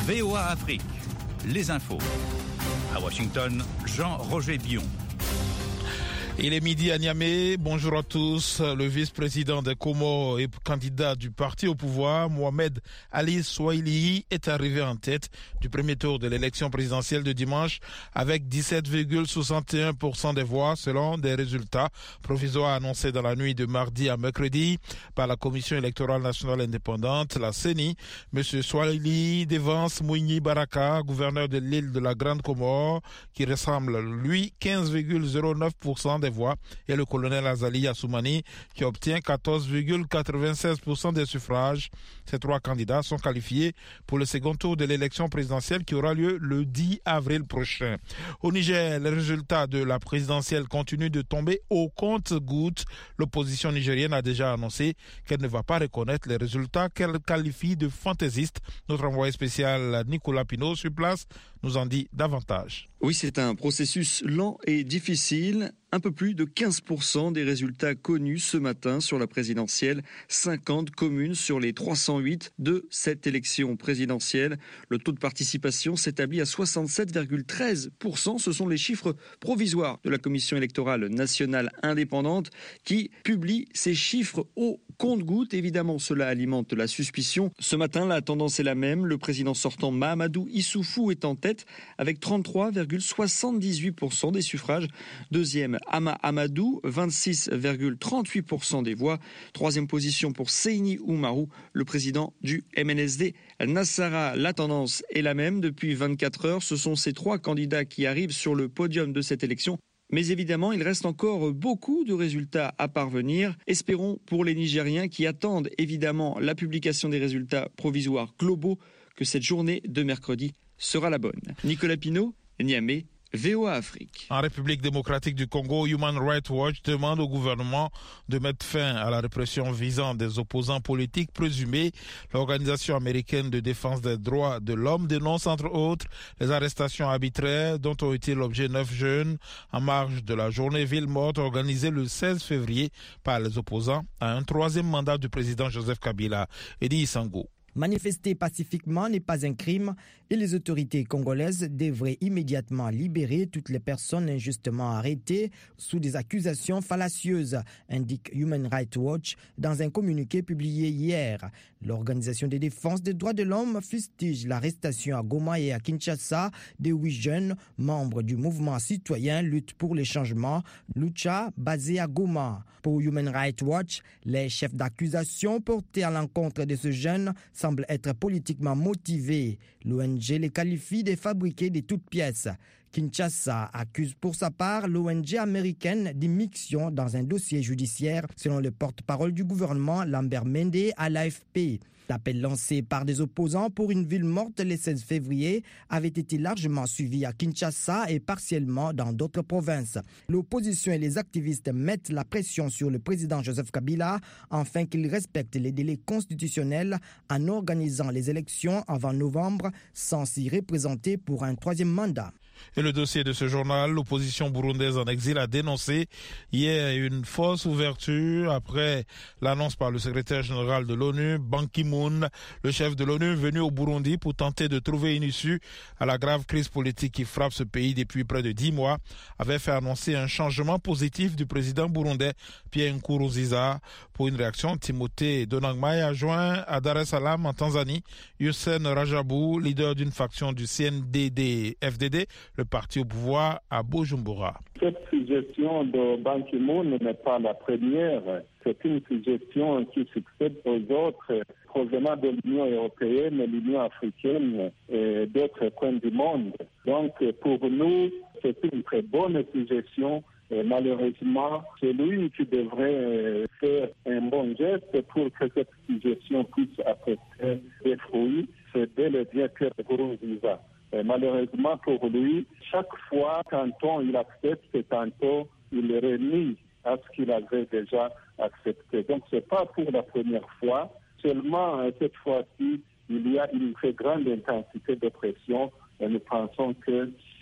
VOA Afrique, les infos. À Washington, Jean-Roger Bion. Il est midi à Niamey. Bonjour à tous. Le vice-président des Comores et candidat du parti au pouvoir, Mohamed Ali Souaili, est arrivé en tête du premier tour de l'élection présidentielle de dimanche avec 17,61% des voix selon des résultats provisoires annoncés dans la nuit de mardi à mercredi par la Commission électorale nationale indépendante, la CENI. Monsieur Souaili devance Mouni Baraka, gouverneur de l'île de la Grande Comore, qui ressemble, lui, 15,09% des voix, et le colonel Azali Assoumani qui obtient 14,96% des suffrages. Ces trois candidats sont qualifiés pour le second tour de l'élection présidentielle qui aura lieu le 10 avril prochain. Au Niger, les résultats de la présidentielle continuent de tomber au compte-gouttes. L'opposition nigérienne a déjà annoncé qu'elle ne va pas reconnaître les résultats qu'elle qualifie de fantaisistes. Notre envoyé spécial Nicolas Pinault sur place nous en dit davantage. Oui, c'est un processus lent et difficile. Un peu plus de 15% des résultats connus ce matin sur la présidentielle. 50 communes sur les 308 de cette élection présidentielle. Le taux de participation s'établit à 67,13%. Ce sont les chiffres provisoires de la Commission électorale nationale indépendante qui publie ces chiffres au compte-gouttes. Évidemment, cela alimente la suspicion. Ce matin, la tendance est la même. Le président sortant Mahamadou Issoufou est en tête avec 33,78% des suffrages. Deuxième, Ama Amadou, 26,38% des voix. Troisième position pour Seyni Oumarou, le président du MNSD. Nassara, la tendance est la même. Depuis 24 heures, ce sont ces trois candidats qui arrivent sur le podium de cette élection. Mais évidemment, il reste encore beaucoup de résultats à parvenir. Espérons pour les Nigériens qui attendent évidemment la publication des résultats provisoires globaux que cette journée de mercredi sera la bonne. Nicolas Pinault, Niamey, VOA Afrique. En République démocratique du Congo, Human Rights Watch demande au gouvernement de mettre fin à la répression visant des opposants politiques présumés. L'organisation américaine de défense des droits de l'homme dénonce entre autres les arrestations arbitraires dont ont été l'objet 9 jeunes en marge de la journée ville morte organisée le 16 février par les opposants à un troisième mandat du président Joseph Kabila. Eddie Isango. Manifester pacifiquement n'est pas un crime et les autorités congolaises devraient immédiatement libérer toutes les personnes injustement arrêtées sous des accusations fallacieuses, indique Human Rights Watch dans un communiqué publié hier. L'Organisation de défense des droits de l'homme fustige l'arrestation à Goma et à Kinshasa de 8 jeunes membres du mouvement citoyen Lutte pour les changements, Lucha, basé à Goma. Pour Human Rights Watch, les chefs d'accusation portés à l'encontre de ce jeune semblent être politiquement motivés. L'ONG les qualifie de fabriquer de toutes pièces. Kinshasa accuse pour sa part l'ONG américaine d'immixtion dans un dossier judiciaire, selon le porte-parole du gouvernement Lambert Mende à l'AFP. L'appel lancé par des opposants pour une ville morte le 16 février avait été largement suivi à Kinshasa et partiellement dans d'autres provinces. L'opposition et les activistes mettent la pression sur le président Joseph Kabila afin qu'il respecte les délais constitutionnels en organisant les élections avant novembre sans s'y représenter pour un troisième mandat. Et le dossier de ce journal, l'opposition burundaise en exil a dénoncé hier une fausse ouverture après l'annonce par le secrétaire général de l'ONU, Ban Ki-moon, le chef de l'ONU venu au Burundi pour tenter de trouver une issue à la grave crise politique qui frappe ce pays depuis près de 10 mois, avait fait annoncer un changement positif du président burundais Pierre Nkurunziza. Pour une réaction, Timothée Donangmai a joint à Dar es Salaam en Tanzanie Hussein Rajabou, leader d'une faction du CNDD-FDD, le parti au pouvoir à Bujumbura. Cette suggestion de Ban Ki-moon n'est pas la première. C'est une suggestion qui succède aux autres provenant de l'Union européenne, l'Union africaine et d'autres coins du monde. Donc pour nous, c'est une très bonne suggestion. Et malheureusement, c'est lui qui devrait faire un bon geste pour que cette suggestion puisse apporter des fruits. C'est bel et bien Pierre Nkurunziza. Malheureusement pour lui, chaque fois, tantôt il accepte, tantôt il renie à ce qu'il avait déjà accepté. Donc ce n'est pas pour la première fois, seulement cette fois-ci, il y a une très grande intensité de pression et nous pensons que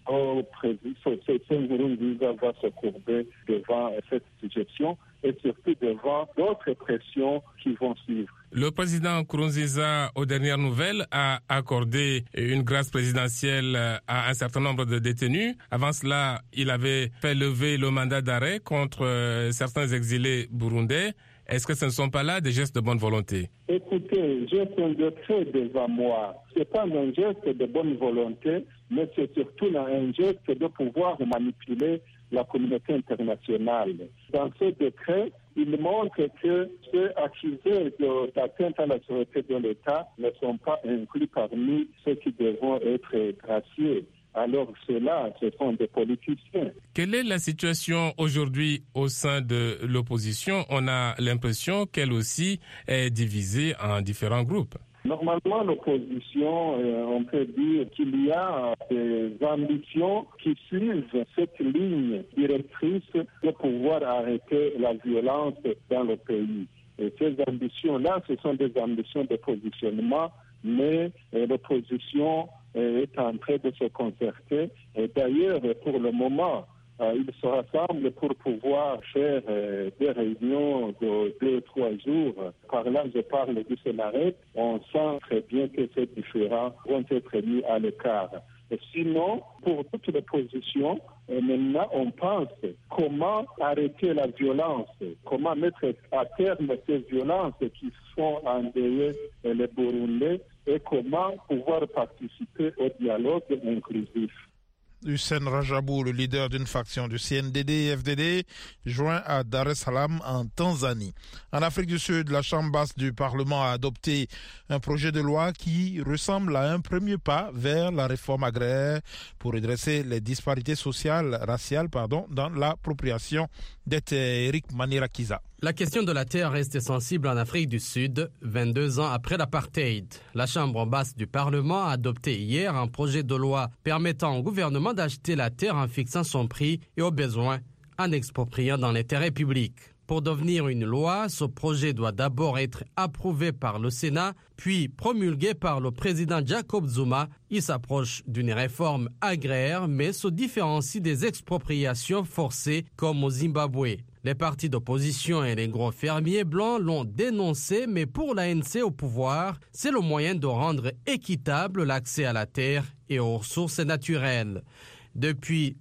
Nkurunziza va se courber devant cette suggestion et surtout devant d'autres pressions qui vont suivre. Le président Nkurunziza, aux dernières nouvelles, a accordé une grâce présidentielle à un certain nombre de détenus. Avant cela, il avait fait lever le mandat d'arrêt contre certains exilés burundais. Est-ce que ce ne sont pas là des gestes de bonne volonté? Écoutez, j'ai un décret devant moi. Ce n'est pas un geste de bonne volonté, mais c'est surtout un geste de pouvoir manipuler la communauté internationale. Dans ce décret, il montre que ceux accusés d'atteinte à la sûreté de l'État ne sont pas inclus parmi ceux qui devront être graciés. Alors ceux-là, ce sont des politiciens. Quelle est la situation aujourd'hui au sein de l'opposition? On a l'impression qu'elle aussi est divisée en différents groupes. Normalement, l'opposition, on peut dire qu'il y a des ambitions qui suivent cette ligne directrice de pouvoir arrêter la violence dans le pays. Et ces ambitions-là, ce sont des ambitions de positionnement, mais l'opposition est en train de se concerter. Et d'ailleurs, pour le moment, ils se rassemblent pour pouvoir faire des réunions de 2-3 jours. Par là, je parle du Sénat. On sent très bien que ces différends vont être mis à l'écart. Et sinon, pour toute l'opposition, maintenant, on pense comment arrêter la violence, comment mettre à terme ces violences qui font endeuiller les Burundais et comment pouvoir participer au dialogue inclusif. Hussein Rajabou, le leader d'une faction du CNDD-FDD, joint à Dar es Salaam en Tanzanie. En Afrique du Sud, la Chambre basse du Parlement a adopté un projet de loi qui ressemble à un premier pas vers la réforme agraire pour redresser les disparités raciales dans l'appropriation des terres. Eric Manirakiza. La question de la terre reste sensible en Afrique du Sud, 22 ans après l'apartheid. La Chambre basse du Parlement a adopté hier un projet de loi permettant au gouvernement d'acheter la terre en fixant son prix et au besoin en expropriant dans l'intérêt public. Pour devenir une loi, ce projet doit d'abord être approuvé par le Sénat, puis promulgué par le président Jacob Zuma. Il s'approche d'une réforme agraire, mais se différencie des expropriations forcées comme au Zimbabwe. Les partis d'opposition et les gros fermiers blancs l'ont dénoncé, mais pour l'ANC au pouvoir, c'est le moyen de rendre équitable l'accès à la terre et aux ressources naturelles. Depuis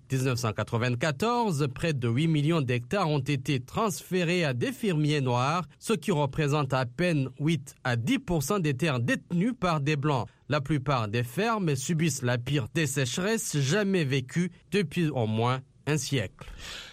1994, près de 8 millions d'hectares ont été transférés à des fermiers noirs, ce qui représente à peine 8 à 10% des terres détenues par des blancs. La plupart des fermes subissent la pire des sécheresses jamais vécues depuis au moins un siècle.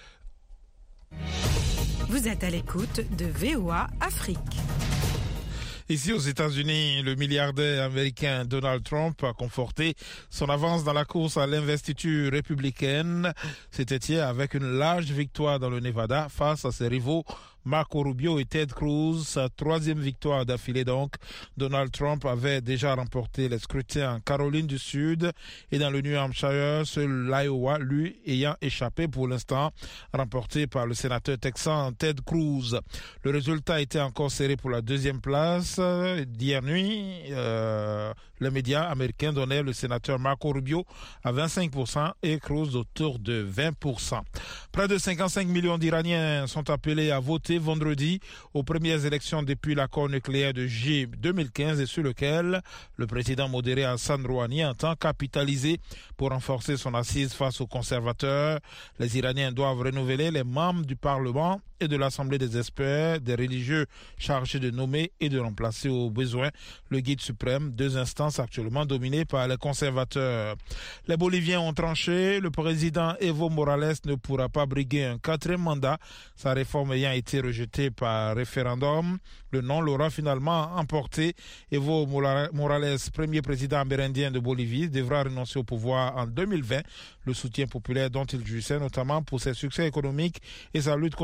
Vous êtes à l'écoute de VOA Afrique. Ici aux États-Unis, le milliardaire américain Donald Trump a conforté son avance dans la course à l'investiture républicaine. C'était hier avec une large victoire dans le Nevada face à ses rivaux Marco Rubio et Ted Cruz, sa troisième victoire d'affilée donc. Donald Trump avait déjà remporté les scrutins en Caroline du Sud et dans le New Hampshire, seul l'Iowa, lui, ayant échappé pour l'instant, remporté par le sénateur texan Ted Cruz. Le résultat était encore serré pour la deuxième place. D'hier nuit, les médias américains donnaient le sénateur Marco Rubio à 25% et Cruz autour de 20%. Près de 55 millions d'Iraniens sont appelés à voter vendredi aux premières élections depuis l'accord nucléaire de juillet 2015 et sur lequel le président modéré Hassan Rouhani entend capitaliser pour renforcer son assise face aux conservateurs. Les Iraniens doivent renouveler les membres du Parlement et de l'Assemblée des experts, des religieux chargés de nommer et de remplacer au besoin le guide suprême, deux instances actuellement dominées par les conservateurs. Les Boliviens ont tranché, le président Evo Morales ne pourra pas briguer un quatrième mandat, sa réforme ayant été rejetée par référendum. Le non l'aura finalement emporté. Evo Morales, premier président amérindien de Bolivie, devra renoncer au pouvoir en 2020. Le soutien populaire dont il jouissait notamment pour ses succès économiques et sa lutte contre la pauvreté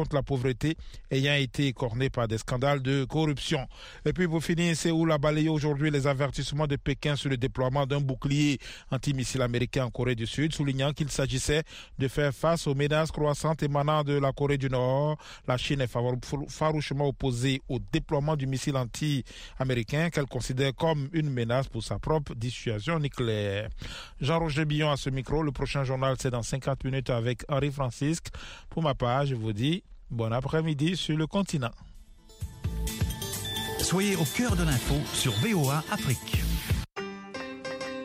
pauvreté ayant été écorné par des scandales de corruption. Et puis pour finir, Séoul a balayé aujourd'hui les avertissements de Pékin sur le déploiement d'un bouclier antimissile américain en Corée du Sud, soulignant qu'il s'agissait de faire face aux menaces croissantes émanant de la Corée du Nord. La Chine est farouchement opposée au déploiement du missile anti-américain qu'elle considère comme une menace pour sa propre dissuasion nucléaire. Jean-Roger Billon à ce micro. Le prochain journal, c'est dans 50 minutes avec Henri Francisque. Pour ma part, je vous dis bon après-midi sur le continent. Soyez au cœur de l'info sur VOA Afrique.